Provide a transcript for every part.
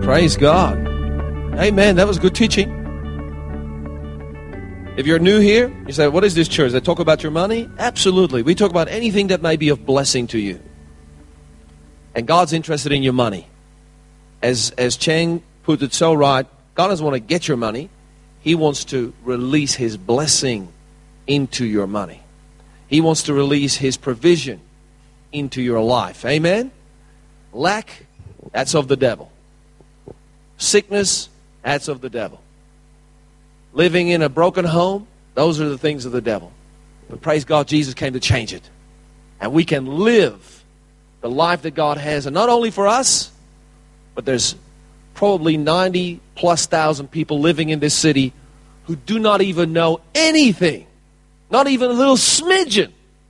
Praise God. Amen. That was good teaching. If you're new here, you say, what is this church? They talk about your money? Absolutely. We talk about anything that may be of blessing to you. And God's interested in your money. As Chang put it so right, God doesn't want to get your money. He wants to release His blessing into your money. He wants to release His provision into your life. Amen? Lack, that's of the devil. Sickness, that's of the devil. Living in a broken home, those are the things of the devil. But praise God, Jesus came to change it. And we can live the life that God has. And not only for us, but there's probably 90+ thousand people living in this city who do not even know anything. Not even a little smidgen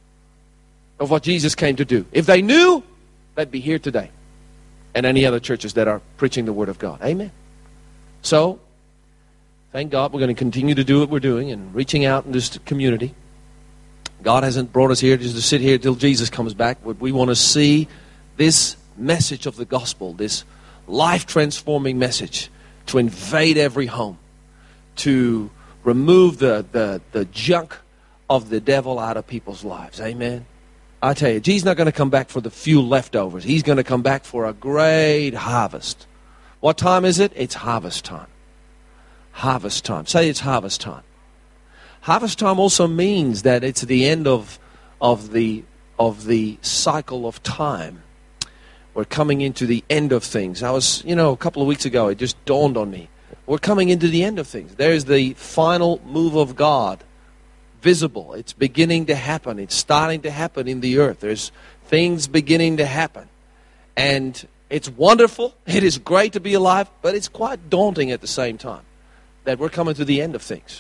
of what Jesus came to do. If they knew, they'd be here today. And any other churches that are preaching the Word of God. Amen. So, thank God we're going to continue to do what we're doing and reaching out in this community. God hasn't brought us here just to sit here till Jesus comes back. We want to see this message of the gospel, this life-transforming message, to invade every home, to remove the junk of the devil out of people's lives. Amen. I tell you, Jesus is not going to come back for the few leftovers. He's going to come back for a great harvest. What time is it? It's harvest time. Harvest time. Say it's harvest time. Harvest time also means that it's the end of the cycle of time. We're coming into the end of things. I was, a couple of weeks ago, it just dawned on me. We're coming into the end of things. There's the final move of God. Visible. It's beginning to happen. It's starting to happen in the earth. There's things beginning to happen. And it's wonderful. It is great to be alive, but it's quite daunting at the same time that we're coming to the end of things.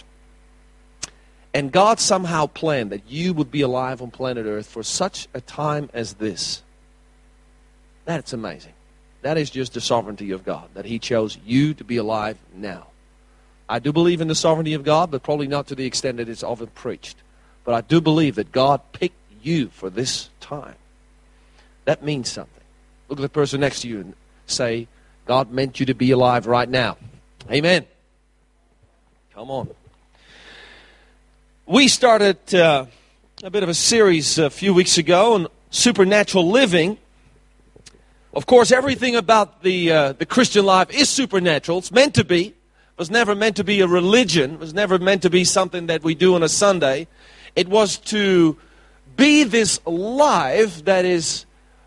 And God somehow planned that you would be alive on planet Earth for such a time as this. That's amazing. That is just the sovereignty of God, that He chose you to be alive now. I do believe in the sovereignty of God, but probably not to the extent that it's often preached. But I do believe that God picked you for this time. That means something. Look at the person next to you and say, God meant you to be alive right now. Amen. Come on. We started a bit of a series a few weeks ago on supernatural living. Of course, everything about the Christian life is supernatural. It's meant to be. It was never meant to be a religion. It was never meant to be something that we do on a Sunday. It was to be this life that is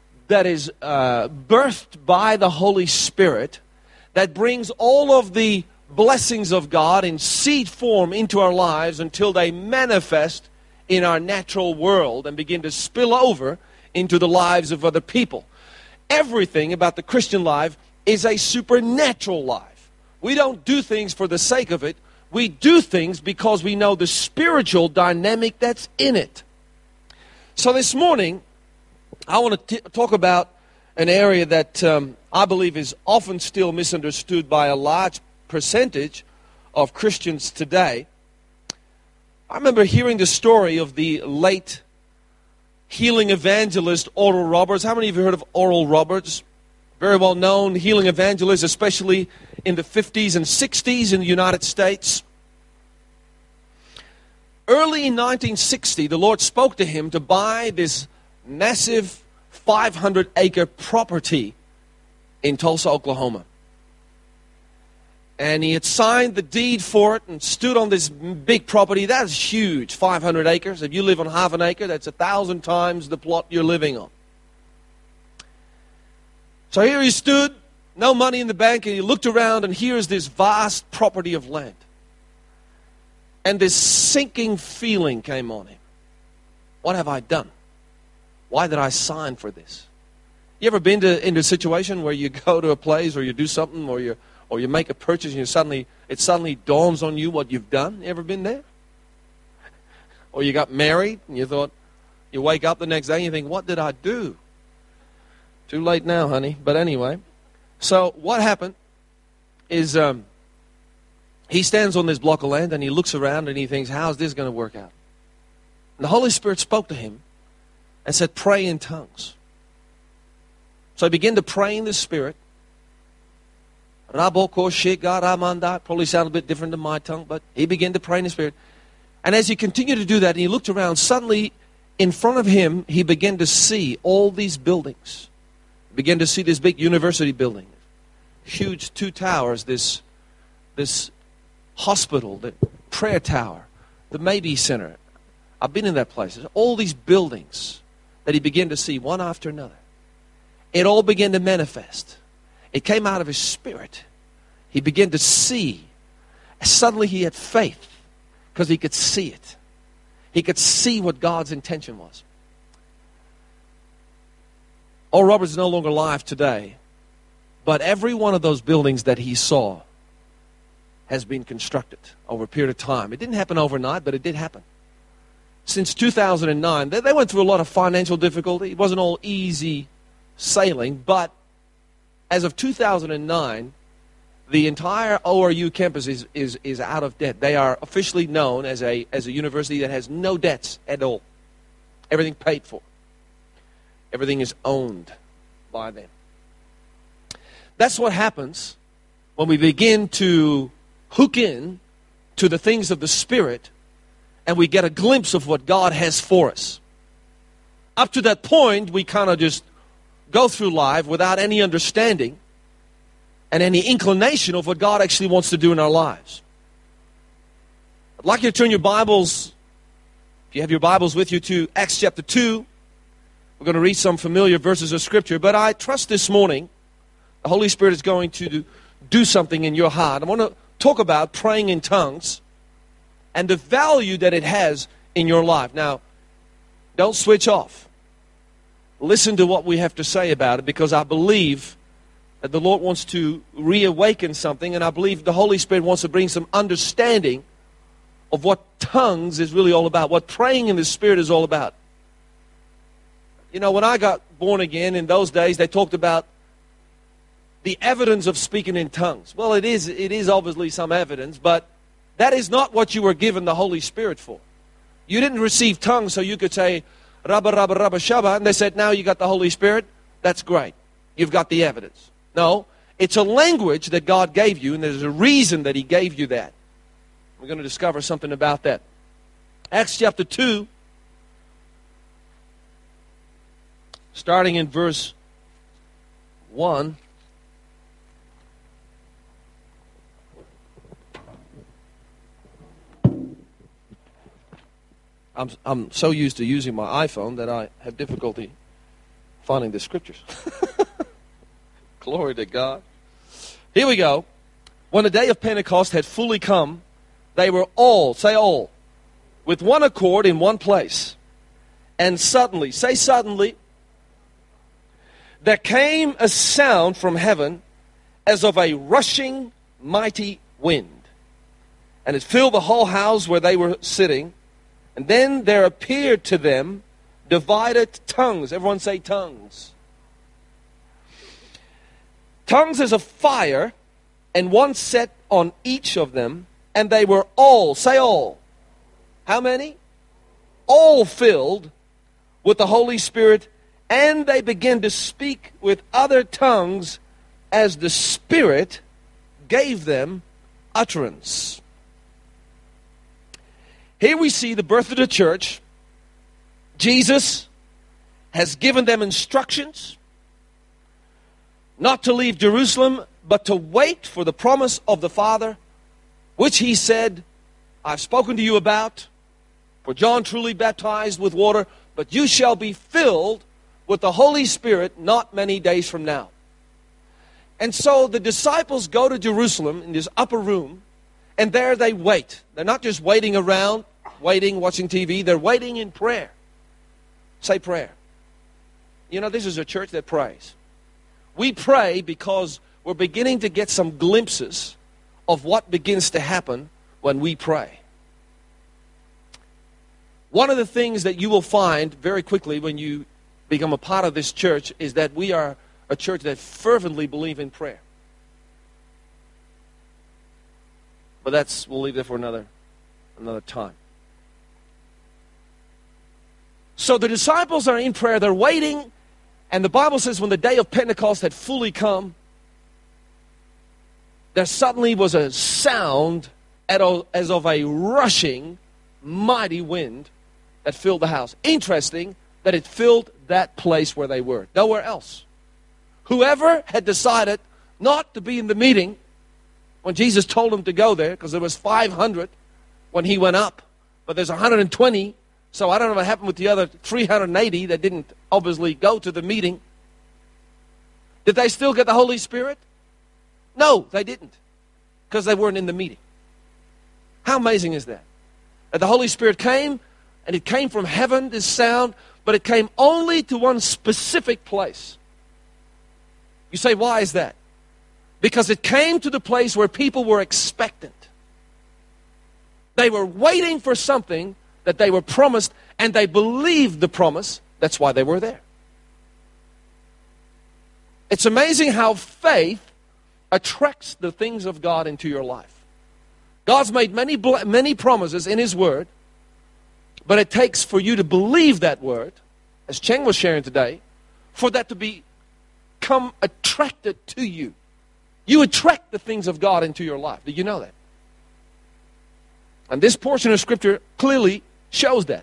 birthed by the Holy Spirit, that brings all of the blessings of God in seed form into our lives until they manifest in our natural world and begin to spill over into the lives of other people. Everything about the Christian life is a supernatural life. We don't do things for the sake of it. We do things because we know the spiritual dynamic that's in it. So this morning, I want to talk about an area that I believe is often still misunderstood by a large percentage of Christians today. I remember hearing the story of the late healing evangelist Oral Roberts. How many of you heard of Oral Roberts? Very well known healing evangelist, especially in the 50s and 60s in the United States. Early in 1960, the Lord spoke to him to buy this massive 500-acre property in Tulsa, Oklahoma. And he had signed the deed for it and stood on this big property. That's huge, 500 acres. If you live on half an acre, that's 1,000 times the plot you're living on. So here he stood, no money in the bank, and he looked around, and here's this vast property of land. And this sinking feeling came on him. What have I done? Why did I sign for this? You ever been into a situation where you go to a place or you do something or you make a purchase and it suddenly dawns on you what you've done? You ever been there? Or you got married and you wake up the next day and you think, what did I do? Too late now, honey. But anyway, so what happened is he stands on this block of land and he looks around and he thinks, how's this going to work out? And the Holy Spirit spoke to him and said, pray in tongues. So he began to pray in the Spirit. Raboko Shekaramanda. Probably sounded a bit different than my tongue, but he began to pray in the Spirit. And as he continued to do that, and he looked around, suddenly in front of him, he began to see all these buildings. He began to see this big university building. Huge 2 towers, this hospital, the prayer tower, the Maybe Center. I've been in that place. There's all these buildings that he began to see one after another. It all began to manifest. It came out of his spirit. He began to see. Suddenly he had faith because he could see it. He could see what God's intention was. Oral Roberts is no longer alive today, but every one of those buildings that he saw has been constructed over a period of time. It didn't happen overnight, but it did happen. Since 2009, they went through a lot of financial difficulty. It wasn't all easy sailing, but as of 2009, the entire ORU campus is out of debt. They are officially known as a university that has no debts at all. Everything paid for. Everything is owned by them. That's what happens when we begin to hook in to the things of the Spirit and we get a glimpse of what God has for us. Up to that point, we kind of just go through life without any understanding and any inclination of what God actually wants to do in our lives. I'd like you to turn your Bibles, if you have your Bibles with you, to Acts chapter 2. We're going to read some familiar verses of Scripture, but I trust this morning the Holy Spirit is going to do something in your heart. I want to talk about praying in tongues and the value that it has in your life. Now, don't switch off. Listen to what we have to say about it, because I believe that the Lord wants to reawaken something, and I believe the Holy Spirit wants to bring some understanding of what tongues is really all about, what praying in the Spirit is all about. You know, when I got born again, in those days, they talked about the evidence of speaking in tongues. Well, it is obviously some evidence, but that is not what you were given the Holy Spirit for. You didn't receive tongues so you could say, Rabba, Rabba, Rabba, Shabba, and they said, now you got the Holy Spirit. That's great. You've got the evidence. No, it's a language that God gave you, and there's a reason that He gave you that. We're going to discover something about that. Acts chapter 2, starting in verse 1. I'm so used to using my iPhone that I have difficulty finding the scriptures. Glory to God. Here we go. When the day of Pentecost had fully come, they were all, say all, with one accord in one place. And suddenly, say suddenly, there came a sound from heaven as of a rushing mighty wind. And it filled the whole house where they were sitting. And then there appeared to them divided tongues. Everyone say tongues. Tongues as a fire, and one set on each of them. And they were all, say all. How many? All filled with the Holy Spirit. And they began to speak with other tongues as the Spirit gave them utterance. Here we see the birth of the church. Jesus has given them instructions not to leave Jerusalem, but to wait for the promise of the Father, which He said, I've spoken to you about. For John truly baptized with water, but you shall be filled with the Holy Spirit not many days from now. And so the disciples go to Jerusalem in this upper room, and there they wait. They're not just waiting around, waiting, watching TV. They're waiting in prayer. Say prayer. You know, this is a church that prays. We pray because we're beginning to get some glimpses of what begins to happen when we pray. One of the things that you will find very quickly when you become a part of this church is that we are a church that fervently believe in prayer. But we'll leave that for another time. So the disciples are in prayer, they're waiting, and the Bible says when the day of Pentecost had fully come, there suddenly was a sound as of a rushing, mighty wind that filled the house. Interesting that it filled that place where they were. Nowhere else. Whoever had decided not to be in the meeting when Jesus told them to go there, because there was 500 when he went up, but there's 120, so I don't know what happened with the other 380 that didn't obviously go to the meeting. Did they still get the Holy Spirit? No, they didn't, because they weren't in the meeting. How amazing is that? That the Holy Spirit came, and it came from heaven, this sound, but it came only to one specific place. You say, why is that? Because it came to the place where people were expectant. They were waiting for something that they were promised, and they believed the promise. That's why they were there. It's amazing how faith attracts the things of God into your life. God's made many promises in His Word, but it takes for you to believe that Word, as Cheng was sharing today, for that to become attracted to you. You attract the things of God into your life. Do you know that? And this portion of Scripture clearly shows that.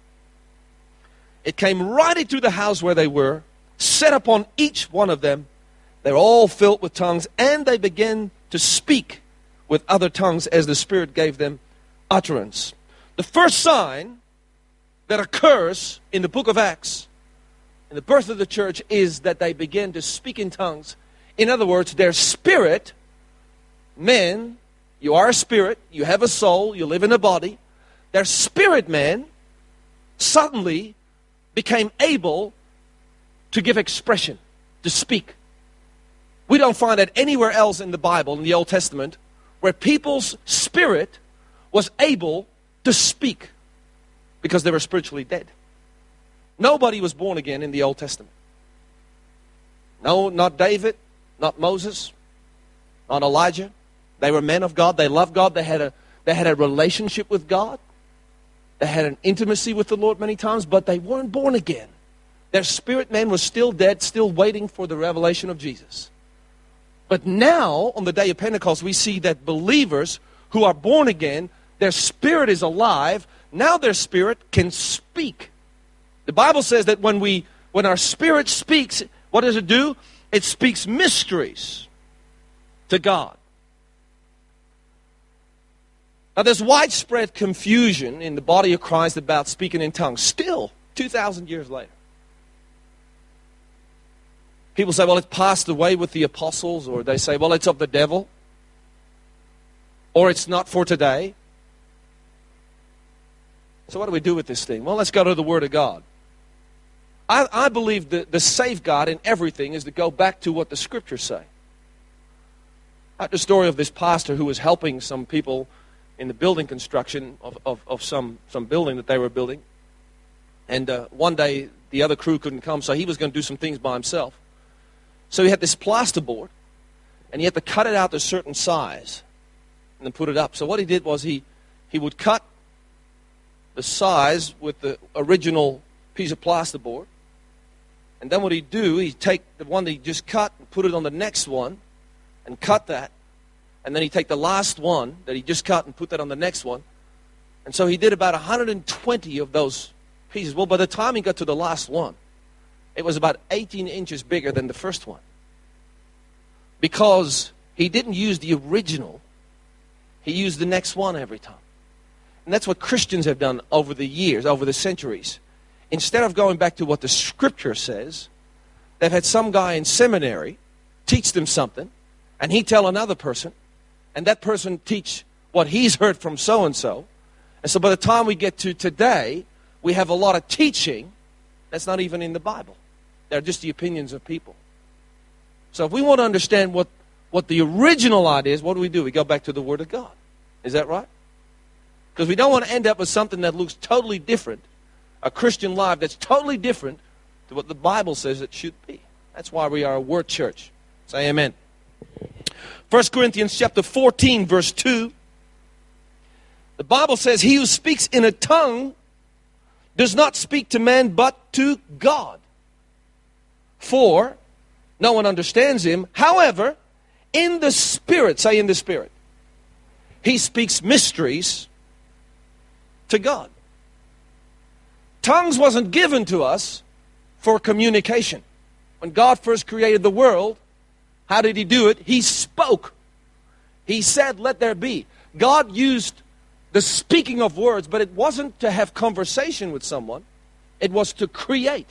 It came right into the house where they were, set upon each one of them. They're all filled with tongues, and they began to speak with other tongues as the Spirit gave them utterance. The first sign that occurs in the book of Acts, in the birth of the church, is that they begin to speak in tongues. In other words, their spirit, men, you are a spirit, you have a soul, you live in a body. Their spirit man suddenly became able to give expression, to speak. We don't find that anywhere else in the Bible, in the Old Testament, where people's spirit was able to speak because they were spiritually dead. Nobody was born again in the Old Testament. No, not David, not Moses, not Elijah. They were men of God. They loved God. They had a relationship with God. They had an intimacy with the Lord many times, but they weren't born again. Their spirit man was still dead, still waiting for the revelation of Jesus. But now, on the day of Pentecost, we see that believers who are born again, their spirit is alive. Now their spirit can speak. The Bible says that when our spirit speaks, what does it do? It speaks mysteries to God. Now there's widespread confusion in the body of Christ about speaking in tongues. Still, 2,000 years later. People say, well, it passed away with the apostles, or they say, well, it's of the devil, or it's not for today. So what do we do with this thing? Well, let's go to the Word of God. I believe the safeguard in everything is to go back to what the Scriptures say. I heard the story of this pastor who was helping some people in the building construction of some building that they were building. And one day, the other crew couldn't come, so he was going to do some things by himself. So he had this plasterboard, and he had to cut it out to a certain size and then put it up. So what he did was he would cut the size with the original piece of plasterboard. And then what he'd do, he'd take the one that he just cut and put it on the next one and cut that. And then he'd take the last one that he just cut and put that on the next one. And so he did about 120 of those pieces. Well, by the time he got to the last one, it was about 18 inches bigger than the first one. Because he didn't use the original, he used the next one every time. And that's what Christians have done over the years, over the centuries. Instead of going back to what the Scripture says, they've had some guy in seminary teach them something, and he tell another person, and that person teach what he's heard from so-and-so. And so by the time we get to today, we have a lot of teaching that's not even in the Bible. They're just the opinions of people. So if we want to understand what the original idea is, what do? We go back to the Word of God. Is that right? Because we don't want to end up with something that looks totally different, a Christian life that's totally different to what the Bible says it should be. That's why we are a Word church. Say amen. 1 Corinthians chapter 14, verse 2. The Bible says, he who speaks in a tongue does not speak to man but to God. For no one understands him. However, in the Spirit, say in the Spirit, he speaks mysteries to God. Tongues wasn't given to us for communication. When God first created the world, how did he do it? He spoke. He said, let there be. God used the speaking of words, but it wasn't to have conversation with someone. It was to create.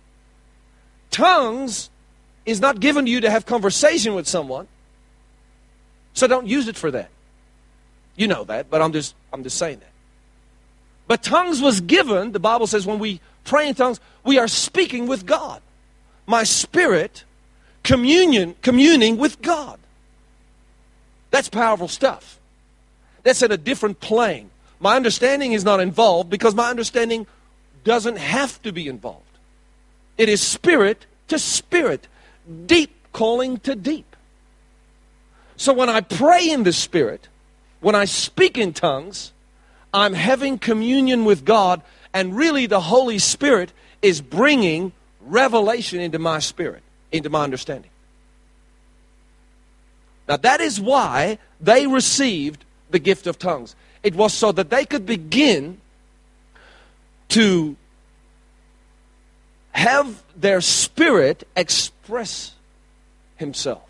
Tongues is not given to you to have conversation with someone. So don't use it for that. You know that, but I'm just saying that. But tongues was given, the Bible says when we pray in tongues, we are speaking with God. My spirit communing with God. That's powerful stuff. That's at a different plane. My understanding is not involved because my understanding doesn't have to be involved. It is spirit to spirit, deep calling to deep. So when I pray in the Spirit, when I speak in tongues, I'm having communion with God, and really the Holy Spirit is bringing revelation into my spirit, into my understanding. Now that is why they received the gift of tongues. It was so that they could begin to have their spirit express himself.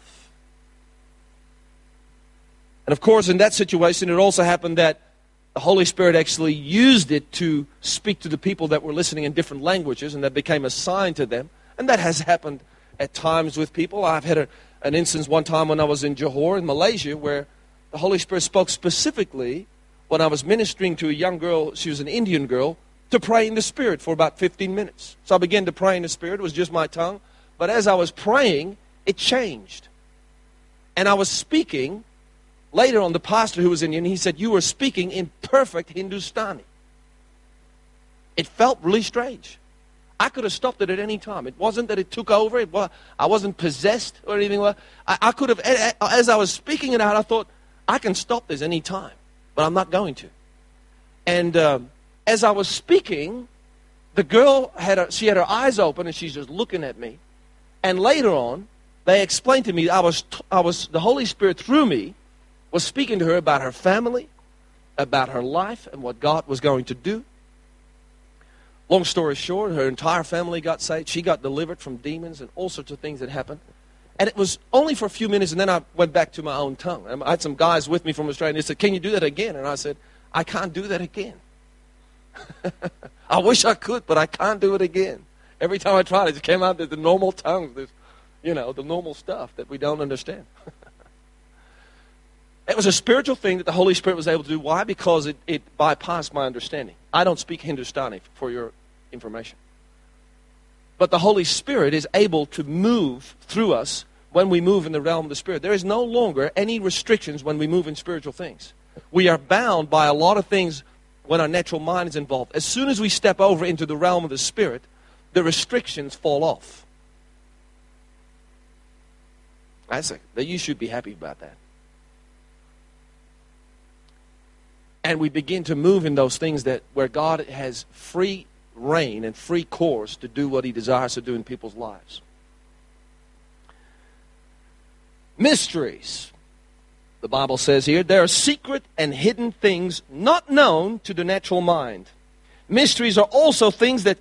And of course, in that situation, it also happened that the Holy Spirit actually used it to speak to the people that were listening in different languages, and that became a sign to them. And that has happened at times with people. I've had an instance one time when I was in Johor in Malaysia where the Holy Spirit spoke specifically when I was ministering to a young girl, she was an Indian girl, to pray in the Spirit for about 15 minutes. So I began to pray in the Spirit. It was just my tongue. But as I was praying, it changed. And I was speaking. Later on, the pastor who was Indian, he said, you were speaking in perfect Hindustani. It felt really strange. I could have stopped it at any time. It wasn't that it took over. I wasn't possessed or anything like that. I could have, as I was speaking it out, I thought, I can stop this any time. But I'm not going to. And as I was speaking, the girl she had her eyes open and she's just looking at me. And later on, they explained to me, the Holy Spirit through me was speaking to her about her family, about her life, and what God was going to do. Long story short, her entire family got saved. She got delivered from demons and all sorts of things that happened. And it was only for a few minutes, and then I went back to my own tongue. I had some guys with me from Australia, and they said, can you do that again? And I said, I can't do that again. I wish I could, but I can't do it again. Every time I tried, it just came out the normal tongues, the normal stuff that we don't understand. It was a spiritual thing that the Holy Spirit was able to do. Why? Because it bypassed my understanding. I don't speak Hindustani, for your information. But the Holy Spirit is able to move through us when we move in the realm of the Spirit. There is no longer any restrictions when we move in spiritual things. We are bound by a lot of things when our natural mind is involved. As soon as we step over into the realm of the Spirit, the restrictions fall off. You should be happy about that. And we begin to move in those things where God has free reign and free course to do what He desires to do in people's lives. Mysteries. The Bible says here, there are secret and hidden things not known to the natural mind. Mysteries are also things that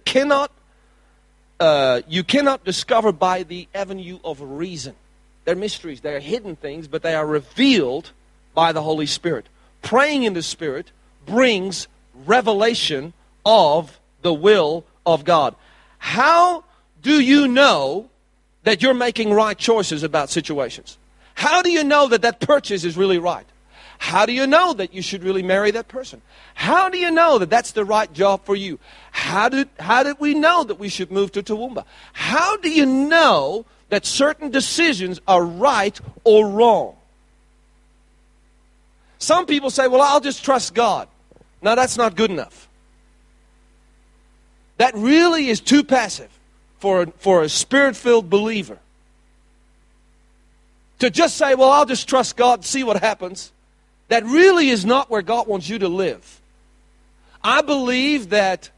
you cannot discover by the avenue of reason. They're mysteries. They're hidden things, but they are revealed by the Holy Spirit. Praying in the Spirit brings revelation of the will of God. How do you know that you're making right choices about situations? How do you know that purchase is really right? How do you know that you should really marry that person? How do you know that that's the right job for you? How did we know that we should move to Toowoomba? How do you know that certain decisions are right or wrong? Some people say, well, I'll just trust God. No, that's not good enough. That really is too passive for a Spirit-filled believer. To just say, well, I'll just trust God, see what happens. That really is not where God wants you to live. I believe that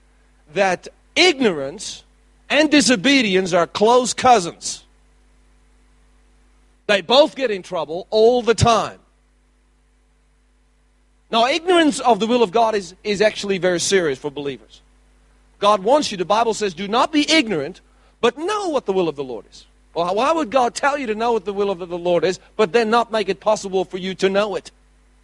ignorance and disobedience are close cousins. They both get in trouble all the time. Now, ignorance of the will of God is actually very serious for believers. God wants you, the Bible says, do not be ignorant, but know what the will of the Lord is. Well, why would God tell you to know what the will of the Lord is, but then not make it possible for you to know it?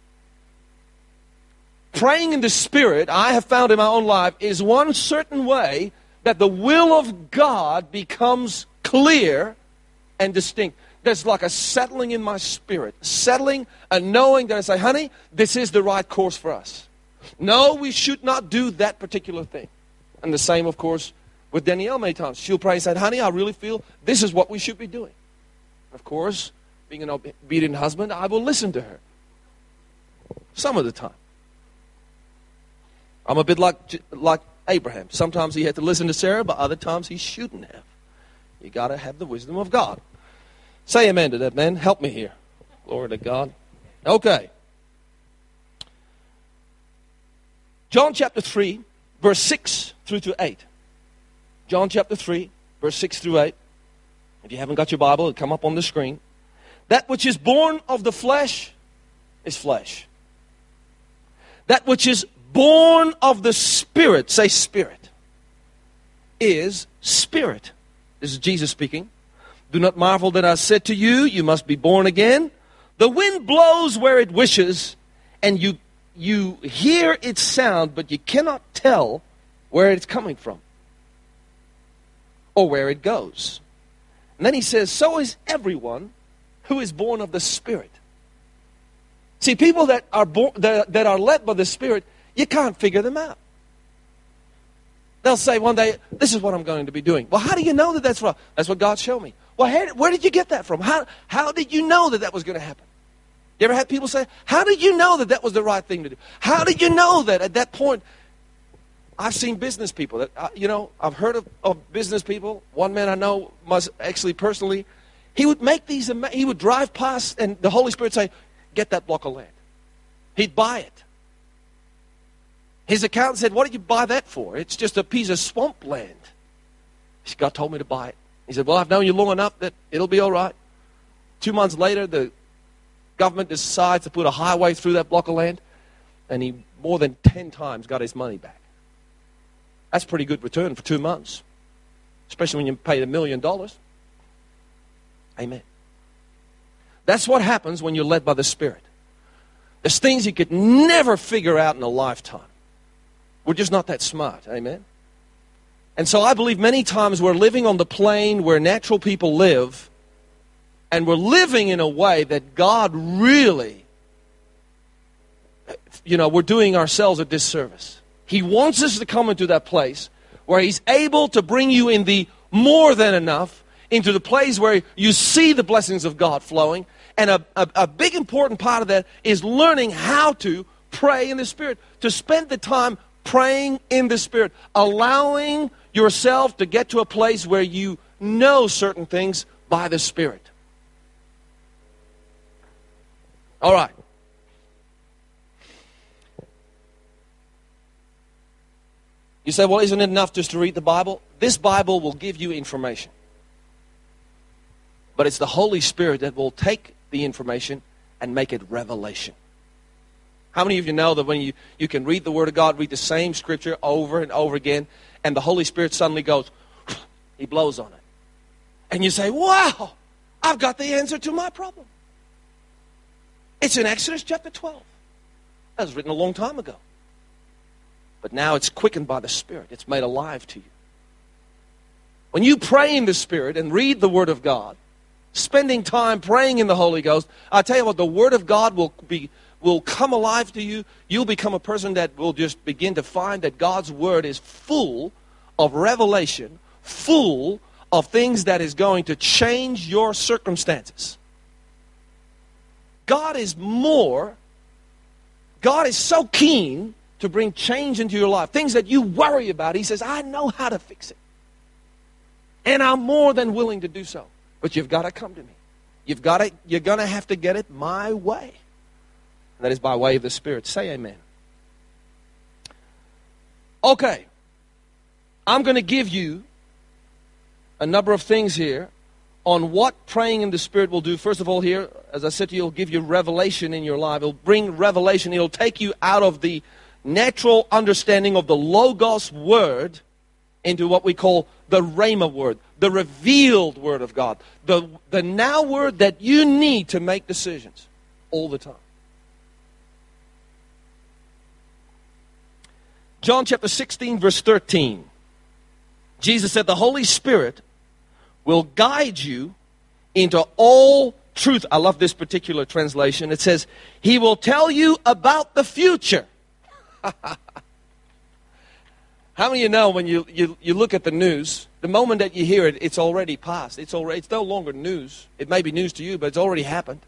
Praying in the Spirit, I have found in my own life, is one certain way that the will of God becomes clear and distinct. There's like a settling in my spirit. Settling and knowing that I say, honey, this is the right course for us. No, we should not do that particular thing. And the same, of course, with Danielle many times. She'll pray and say, honey, I really feel this is what we should be doing. Of course, being an obedient husband, I will listen to her. Some of the time. I'm a bit like Abraham. Sometimes he had to listen to Sarah, but other times he shouldn't have. You got to have the wisdom of God. Say amen to that, man. Help me here. Glory to God. Okay. John chapter 3, verse 6 through to 8. John chapter 3, verse 6 through 8. If you haven't got your Bible, it'll come up on the screen. That which is born of the flesh is flesh. That which is born of the Spirit, say Spirit, is spirit. This is Jesus speaking. Do not marvel that I said to you, you must be born again. The wind blows where it wishes, and you hear its sound, but you cannot tell where it's coming from or where it goes. And then he says, so is everyone who is born of the Spirit. See, people that are that are led by the Spirit, you can't figure them out. They'll say one day, this is what I'm going to be doing. Well, how do you know that that's wrong? That's what God showed me. Well, where did you get that from? How did you know that was going to happen? You ever had people say, how did you know that was the right thing to do? How did you know that at that point? I've seen business people that, I've heard of business people. One man I know must actually personally, he would make these, he would drive past and the Holy Spirit say, get that block of land. He'd buy it. His accountant said, what did you buy that for? It's just a piece of swamp land. God told me to buy it. He said, well, I've known you long enough that it'll be all right. 2 months later, the government decides to put a highway through that block of land, and he more than 10 times got his money back. That's pretty good return for 2 months, especially when you pay $1 million. Amen. That's what happens when you're led by the Spirit. There's things you could never figure out in a lifetime. We're just not that smart. Amen. And so I believe many times we're living on the plane where natural people live, and we're living in a way that God really, we're doing ourselves a disservice. He wants us to come into that place where He's able to bring you in the more than enough, into the place where you see the blessings of God flowing. And a big important part of that is learning how to pray in the Spirit, to spend the time praying in the Spirit, allowing yourself to get to a place where you know certain things by the Spirit. All right. You say, well, isn't it enough just to read the Bible? This Bible will give you information. But it's the Holy Spirit that will take the information and make it revelation. How many of you know that when you can read the Word of God, read the same Scripture over and over again, and the Holy Spirit suddenly goes, He blows on it. And you say, wow, I've got the answer to my problem. It's in Exodus chapter 12. That was written a long time ago. But now it's quickened by the Spirit. It's made alive to you. When you pray in the Spirit and read the Word of God, spending time praying in the Holy Ghost, I tell you what, the Word of God will come alive to you. You'll become a person that will just begin to find that God's Word is full of revelation, full of things that is going to change your circumstances. God is so keen to bring change into your life. Things that you worry about, He says, I know how to fix it. And I'm more than willing to do so. But you've got to come to me. You're going to have to get it my way. And that is by way of the Spirit. Say amen. Okay. I'm going to give you a number of things here on what praying in the Spirit will do. First of all here, as I said to you, it'll give you revelation in your life. It'll bring revelation. It'll take you out of the natural understanding of the Logos Word into what we call the Rhema Word, the revealed Word of God, the now Word that you need to make decisions all the time. John chapter 16, verse 13. Jesus said, the Holy Spirit will guide you into all truth. I love this particular translation. It says, He will tell you about the future. How many of you know when you look at the news, the moment that you hear it, it's already passed. It's no longer news. It may be news to you, but it's already happened.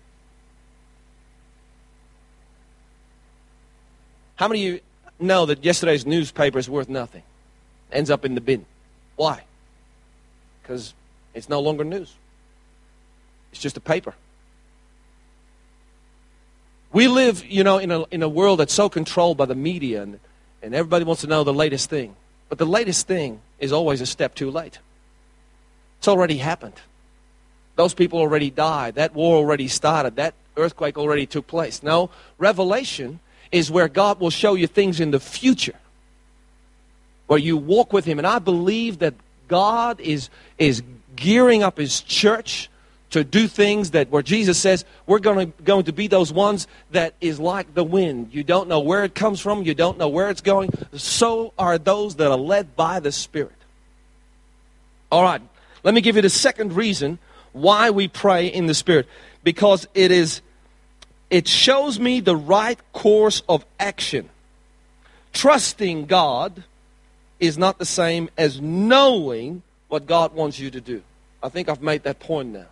How many of you know that yesterday's newspaper is worth nothing? Ends up in the bin. Why? Because it's no longer news. It's just a paper. We live, in a world that's so controlled by the media, and everybody wants to know the latest thing. But the latest thing is always a step too late. It's already happened. Those people already died. That war already started. That earthquake already took place. No, revelation is where God will show you things in the future, where you walk with Him. And I believe that God is gearing up His church to do things that where Jesus says we're going to be those ones that is like the wind. You don't know where it comes from. You don't know where it's going. So are those that are led by the Spirit. All right. Let me give you the second reason why we pray in the Spirit. Because it shows me the right course of action. Trusting God is not the same as knowing what God wants you to do. I think I've made that point now.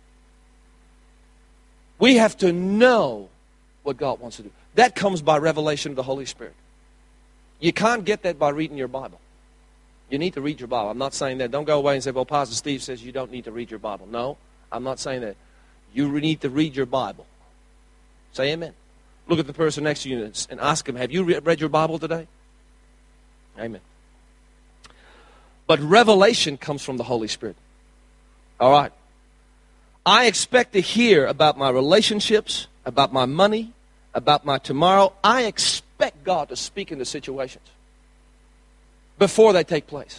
We have to know what God wants to do. That comes by revelation of the Holy Spirit. You can't get that by reading your Bible. You need to read your Bible. I'm not saying that. Don't go away and say, well, Pastor Steve says you don't need to read your Bible. No, I'm not saying that. You need to read your Bible. Say amen. Look at the person next to you and ask him, have you read your Bible today? Amen. But revelation comes from the Holy Spirit. All right. I expect to hear about my relationships, about my money, about my tomorrow. I expect God to speak into situations before they take place.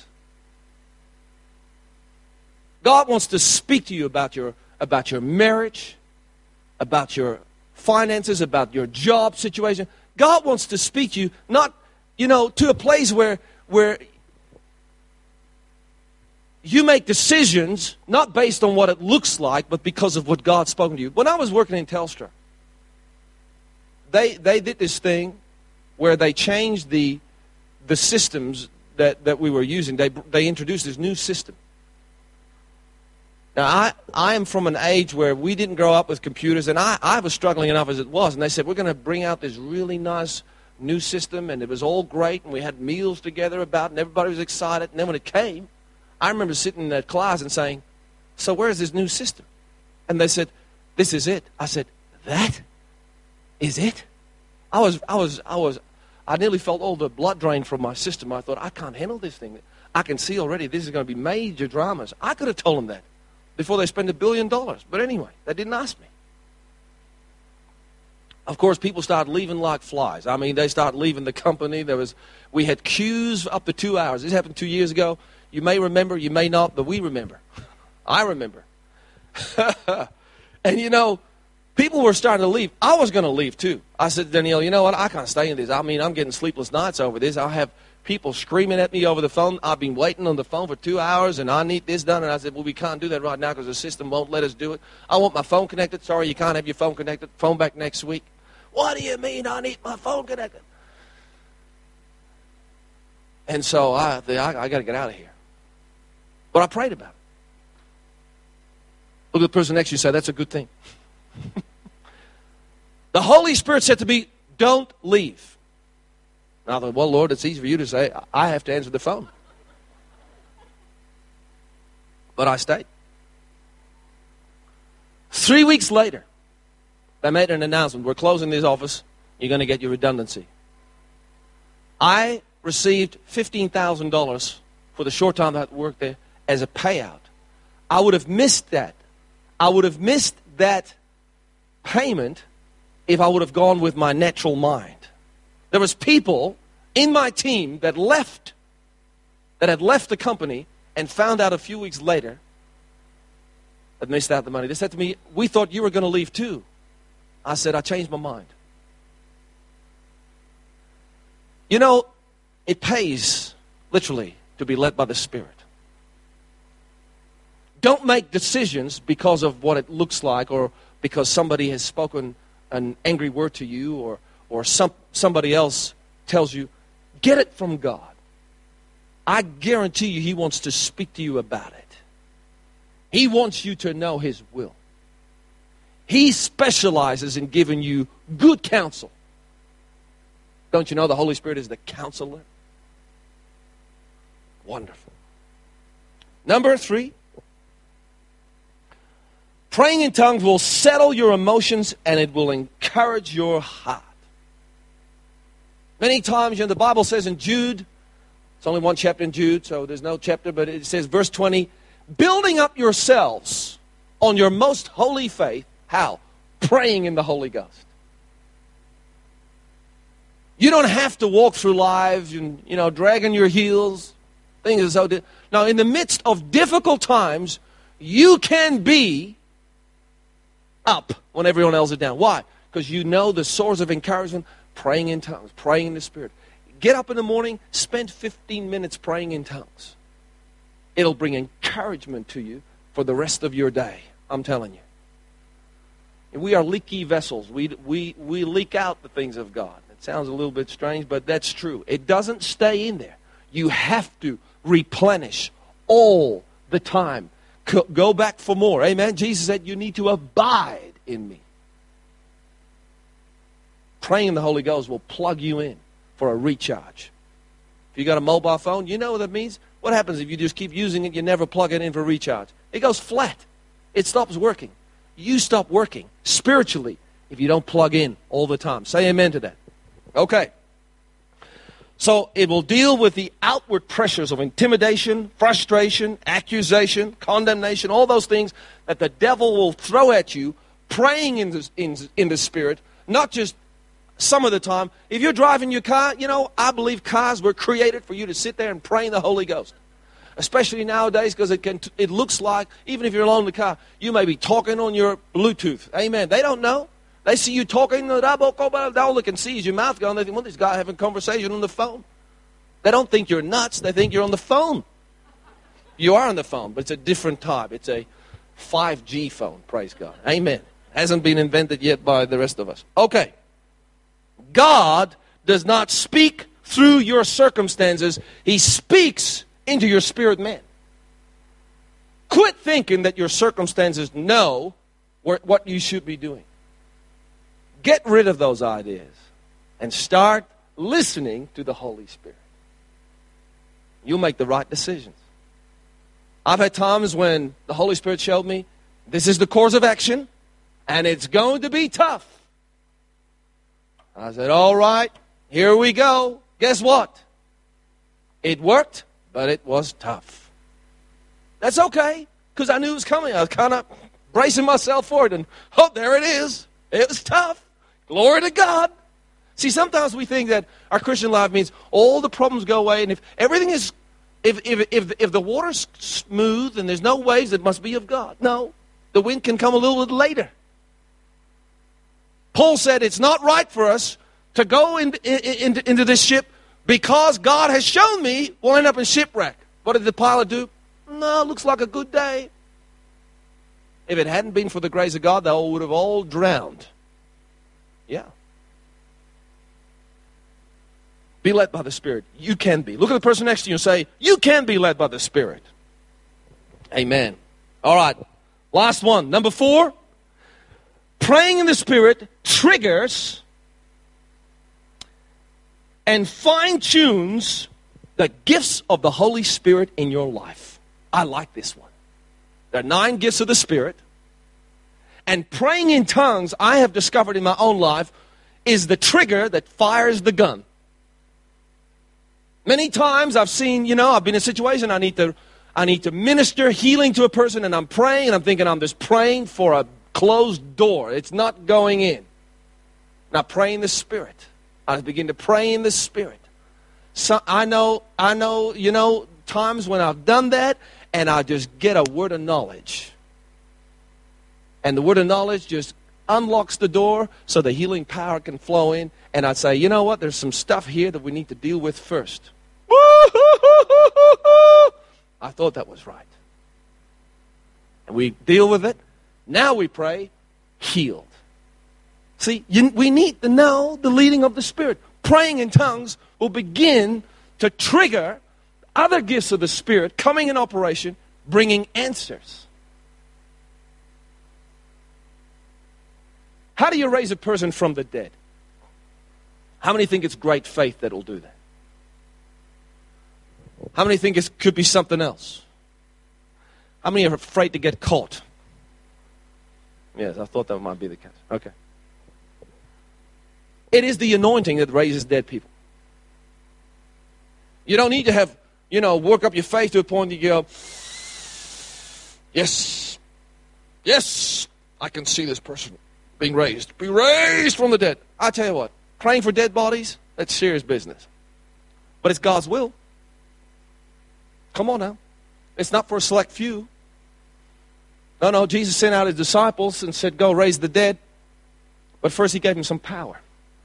God wants to speak to you about your marriage, about your finances, about your job situation. God wants to speak to you, not, to a place where you make decisions not based on what it looks like, but because of what God's spoken to you. When I was working in Telstra, they did this thing where they changed the systems that we were using. They introduced this new system. Now, I am from an age where we didn't grow up with computers, and I was struggling enough as it was. And they said, we're going to bring out this really nice new system, and it was all great, and we had meals together about it, and everybody was excited. And then when it came, I remember sitting in that class and saying, so where's this new system? And they said, this is it. I said, that is it? I nearly felt all the blood drain from my system. I thought, I can't handle this thing. I can see already this is going to be major dramas. I could have told them that before they spent $1 billion. But anyway, they didn't ask me. Of course, people started leaving like flies. I mean, they started leaving the company. We had queues up to 2 hours. This happened 2 years ago. You may remember, you may not, but we remember. I remember. And people were starting to leave. I was going to leave too. I said, Danielle, you know what? I can't stay in this. I mean, I'm getting sleepless nights over this. I'll have people screaming at me over the phone. I've been waiting on the phone for 2 hours, and I need this done. And I said, well, we can't do that right now because the system won't let us do it. I want my phone connected. Sorry, you can't have your phone connected. Phone back next week. What do you mean I need my phone connected? And so I got to get out of here. But I prayed about it. Look at the person next to you and say, that's a good thing. The Holy Spirit said to me, don't leave. And I thought, well, Lord, it's easy for you to say. I have to answer the phone. But I stayed. 3 weeks later, they made an announcement. We're closing this office. You're going to get your redundancy. I received $15,000 for the short time that I worked there as a payout. I would have missed that. I would have missed that payment if I would have gone with my natural mind. There was people in my team that had left the company and found out a few weeks later that missed out the money. They said to me, "We thought you were going to leave too." I said, "I changed my mind." You know, it pays, literally, to be led by the Spirit. Don't make decisions because of what it looks like, or because somebody has spoken an angry word to you, or somebody else tells you. Get it from God. I guarantee you He wants to speak to you about it. He wants you to know His will. He specializes in giving you good counsel. Don't you know the Holy Spirit is the counselor? Wonderful. Number 3. Praying in tongues will settle your emotions and it will encourage your heart. Many times, the Bible says in Jude, it's only one chapter in Jude, so there's no chapter, but it says, verse 20, building up yourselves on your most holy faith. How? Praying in the Holy Ghost. You don't have to walk through life and, dragging your heels. Things are so. Now, in the midst of difficult times, you can be up when everyone else is down. Why? Because you know the source of encouragement, praying in tongues, praying in the Spirit. Get up in the morning, spend 15 minutes praying in tongues. It'll bring encouragement to you for the rest of your day. I'm telling you. And we are leaky vessels. We leak out the things of God. It sounds a little bit strange, but that's true. It doesn't stay in there. You have to replenish all the time. Go back for more. Amen. Jesus said you need to abide in me. Praying in the Holy Ghost will plug you in for a recharge. If you got a mobile phone, you know what that means? What happens if you just keep using it, you never plug it in for recharge? It goes flat. It stops working. You stop working spiritually if you don't plug in all the time. Say amen to that. Okay. So it will deal with the outward pressures of intimidation, frustration, accusation, condemnation, all those things that the devil will throw at you, praying in the Spirit, not just some of the time. If you're driving your car, I believe cars were created for you to sit there and pray in the Holy Ghost. Especially nowadays, because it looks like, even if you're alone in the car, you may be talking on your Bluetooth. Amen. They don't know. They see you talking, all they can see is your mouth going. They think, well, this guy having a conversation on the phone. They don't think you're nuts. They think you're on the phone. You are on the phone, but it's a different type. It's a 5G phone, praise God. Amen. Hasn't been invented yet by the rest of us. Okay. God does not speak through your circumstances. He speaks into your spirit man. Quit thinking that your circumstances know what you should be doing. Get rid of those ideas and start listening to the Holy Spirit. You'll make the right decisions. I've had times when the Holy Spirit showed me, this is the course of action, and it's going to be tough. I said, all right, here we go. Guess what? It worked, but it was tough. That's okay, because I knew it was coming. I was kind of bracing myself for it, and there it is. It was tough. Glory to God. See, sometimes we think that our Christian life means all the problems go away, and if everything is, if the water's smooth and there's no waves, it must be of God. No, the wind can come a little bit later. Paul said it's not right for us to go into this ship because God has shown me we'll end up in shipwreck. What did the pilot do? No, looks like a good day. If it hadn't been for the grace of God, they would have all drowned. Yeah. Be led by the Spirit. You can be. Look at the person next to you and say, you can be led by the Spirit. Amen. All right. Last one. Number 4. Praying in the Spirit triggers and fine-tunes the gifts of the Holy Spirit in your life. I like this one. There are 9 gifts of the Spirit. And praying in tongues, I have discovered in my own life, is the trigger that fires the gun. Many times I've seen, I've been in a situation I need to I need to minister healing to a person, and I'm praying, and I'm thinking I'm just praying for a closed door. It's not going in. Now pray in the Spirit. I begin to pray in the Spirit. So I know, times when I've done that, and I just get a word of knowledge. And the word of knowledge just unlocks the door so the healing power can flow in. And I'd say, you know what? There's some stuff here that we need to deal with first. I thought that was right. And we deal with it. Now we pray, healed. See, we need to know the leading of the Spirit. Praying in tongues will begin to trigger other gifts of the Spirit coming in operation, bringing answers. How do you raise a person from the dead? How many think it's great faith that will do that? How many think it could be something else? How many are afraid to get caught? Yes, I thought that might be the case. Okay. It is the anointing that raises dead people. You don't need to have, work up your faith to a point that you go, yes, I can see this person being raised. Be raised from the dead. I tell you what, praying for dead bodies, that's serious business. But it's God's will. Come on now. It's not for a select few. No, Jesus sent out his disciples and said, go raise the dead. But first he gave them some power.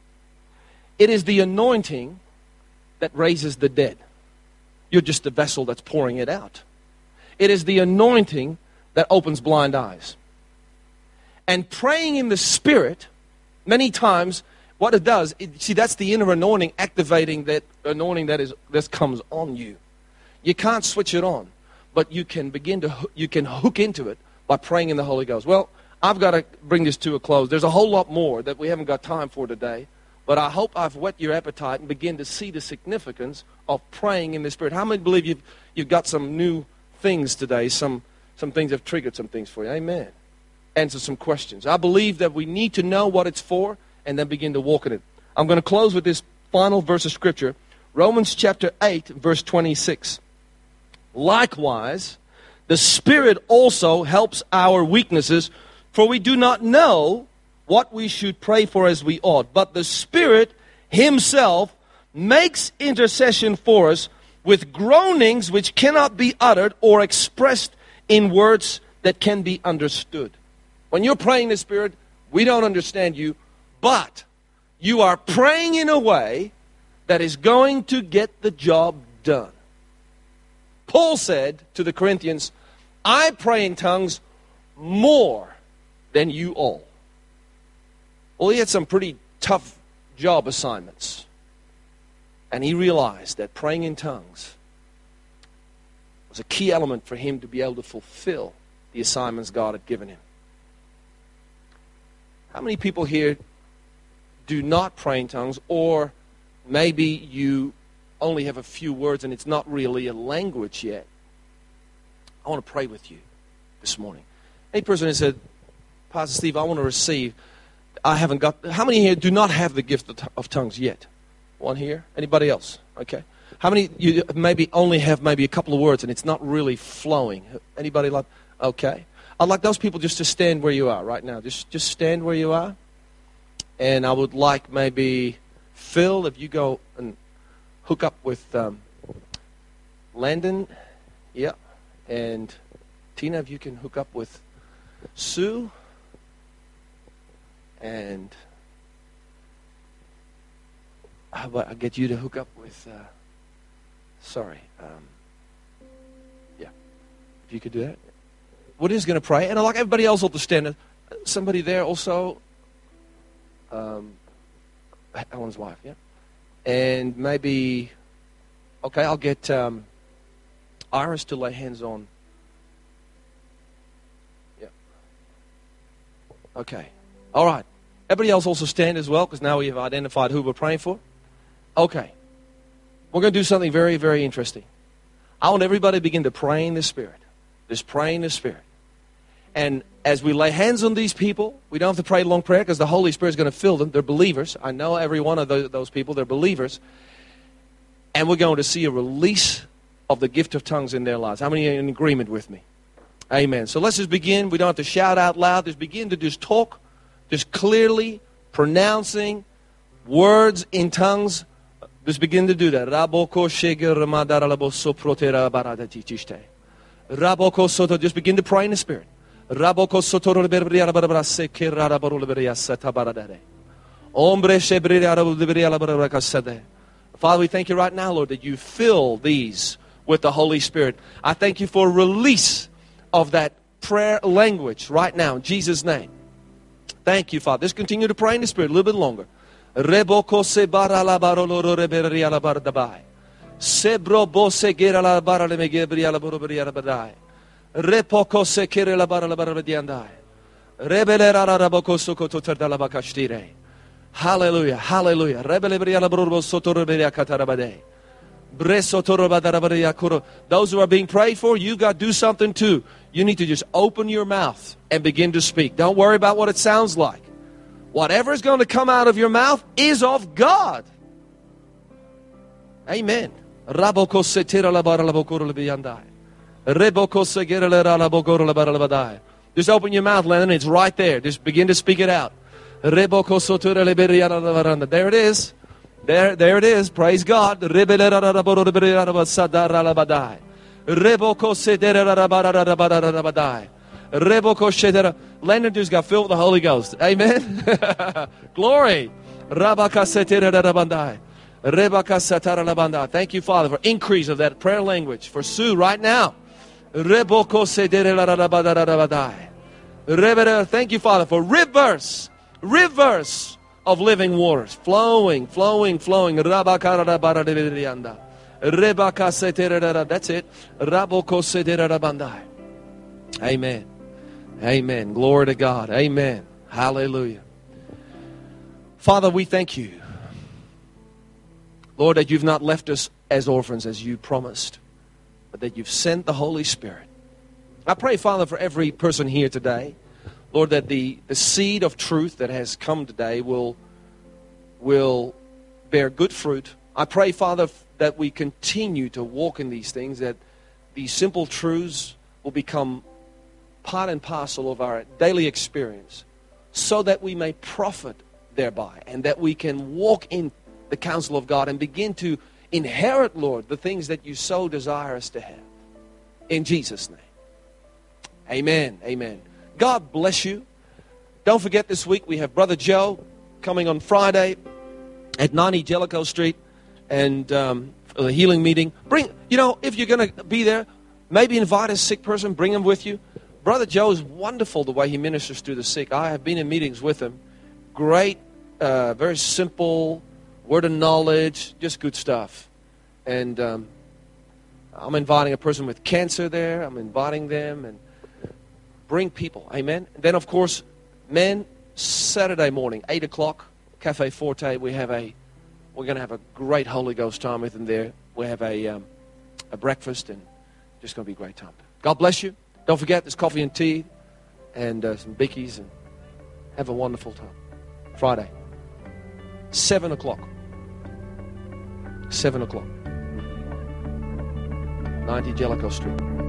It is the anointing that raises the dead. You're just the vessel that's pouring it out. It is the anointing that opens blind eyes. And praying in the Spirit, many times, what it does, that's the inner anointing activating that anointing that comes on you. You can't switch it on, but you can hook into it by praying in the Holy Ghost. Well, I've got to bring this to a close. There's a whole lot more that we haven't got time for today, but I hope I've whet your appetite and begin to see the significance of praying in the Spirit. How many believe you've got some new things today? Some things have triggered some things for you. Amen. Answer some questions. I believe that we need to know what it's for and then begin to walk in it. I'm going to close with this final verse of Scripture. Romans chapter 8, verse 26. Likewise, the Spirit also helps our weaknesses, for we do not know what we should pray for as we ought. But the Spirit himself makes intercession for us with groanings which cannot be uttered or expressed in words that can be understood. When you're praying in the Spirit, we don't understand you, but you are praying in a way that is going to get the job done. Paul said to the Corinthians, I pray in tongues more than you all. Well, he had some pretty tough job assignments. And he realized that praying in tongues was a key element for him to be able to fulfill the assignments God had given him. How many people here do not pray in tongues, or maybe you only have a few words and it's not really a language yet? I want to pray with you this morning. Any person who said, Pastor Steve, I want to receive, I haven't got, how many here do not have the gift of tongues yet? One here? Anybody else? Okay. How many you maybe only have maybe a couple of words and it's not really flowing? Anybody like, okay. I'd like those people just to stand where you are right now. Just stand where you are. And I would like maybe Phil, if you go and hook up with Landon. Yeah. And Tina, if you can hook up with Sue. And how about I get you to hook up with, yeah. If you could do that. We're just going to pray. And I'd like everybody else all to stand. Somebody there also. Alan's wife, yeah. And maybe, okay, I'll get Iris to lay hands on. Yeah. Okay. All right. Everybody else also stand as well, because now we have identified who we're praying for. Okay. We're going to do something very, very interesting. I want everybody to begin to pray in the Spirit. Just pray in the Spirit. And as we lay hands on these people, we don't have to pray a long prayer because the Holy Spirit is going to fill them. They're believers. I know every one of those people. They're believers. And we're going to see a release of the gift of tongues in their lives. How many are in agreement with me? Amen. So let's just begin. We don't have to shout out loud. Just begin to just talk, just clearly pronouncing words in tongues. Just begin to do that. Just begin to pray in the Spirit. Father, we thank you right now, Lord, that you fill these with the Holy Spirit. I thank you for release of that prayer language right now in Jesus' name. Thank you, Father. Let's continue to pray in the Spirit a little bit longer. Hallelujah, hallelujah. Those who are being prayed for, you got to do something too. You need to just open your mouth and begin to speak. Don't worry about what it sounds like. Whatever is going to come out of your mouth is of God. Amen. Just open your mouth, Lennon. It's right there. Just begin to speak it out. There it is. There it is. Praise God. Leonard just got filled with the Holy Ghost. Amen. Glory. Thank you, Father, for increase of that prayer language for Sue right now. Thank you, Father, for rivers of living waters flowing. That's it. Amen. Amen. Glory to God. Amen. Hallelujah. Father, we thank you, Lord, that you've not left us as orphans as you promised, but that you've sent the Holy Spirit. I pray, Father, for every person here today, Lord, that the seed of truth that has come today will bear good fruit. I pray, Father, that we continue to walk in these things, that these simple truths will become part and parcel of our daily experience, so that we may profit thereby, and that we can walk in the counsel of God and begin to inherit, Lord, the things that you so desire us to have. In Jesus' name. Amen. Amen. God bless you. Don't forget, this week we have Brother Joe coming on Friday at 90 Jellicoe Street, and for the healing meeting. If you're going to be there, maybe invite a sick person, bring him with you. Brother Joe is wonderful the way he ministers to the sick. I have been in meetings with him. Great, very simple, word of knowledge, just good stuff. And I'm inviting a person with cancer there. I'm inviting them, and bring people. Amen. And then, of course, men, Saturday morning, 8 o'clock, Cafe Forte. We're going to have a great Holy Ghost time with them there. We have a breakfast, and just going to be a great time. God bless you. Don't forget, there's coffee and tea and some bickies, and have a wonderful time. Friday, 7 o'clock. 7 o'clock. 90 Jellicoe Street.